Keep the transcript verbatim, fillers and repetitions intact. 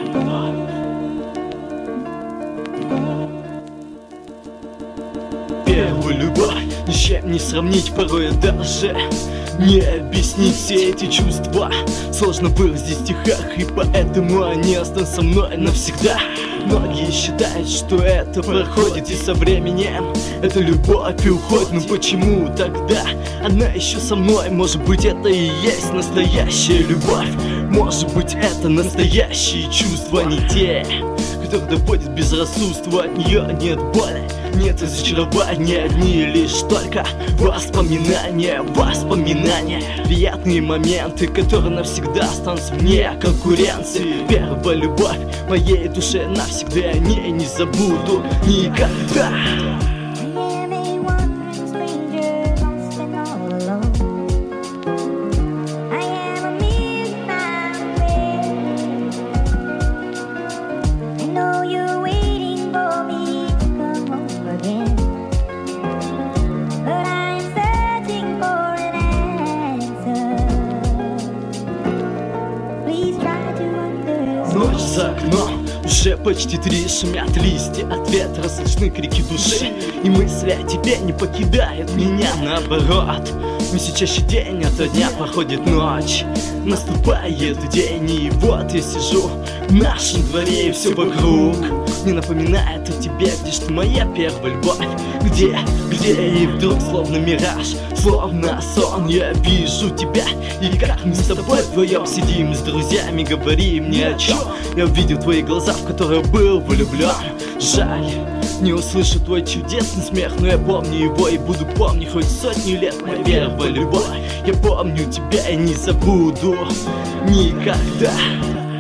Первую любовь ни с чем не сравнить, порой даже не объяснить все эти чувства. Сложно выразить в стихах, и поэтому они останутся со мной навсегда. Многие считают, что это проходит, и со временем эта любовь и уходит. Но почему тогда она еще со мной? Может быть, это и есть настоящая любовь? Может быть, это настоящие чувства, не те, которые доводят безрассудства. От нее нет боли, нет разочарования, одни лишь только воспоминания, воспоминания. Приятные моменты, которые навсегда останутся вне конкуренции. Первая любовь в моей душе навсегда, я не, не забуду никогда. Ночь за окном, уже почти три, шумят листья от ветра, слышны крики души, и мысли о тебе не покидают меня, наоборот. Но все чаще день ото дня проходит ночь, наступает день, и вот я сижу в нашем дворе, и все вокруг не напоминает о тебе. Где ж ты, моя первая любовь? Где, где? И вдруг, словно мираж, словно сон, я вижу тебя. И как мы с тобой вдвоем сидим с друзьями, говорим ни о чем. Я увидел твои глаза, в которые был влюблен. Жаль, не услышу твой чудесный смех, но я помню его и буду помнить хоть сотню лет. Моя первая любовь, я помню тебя и не забуду никогда.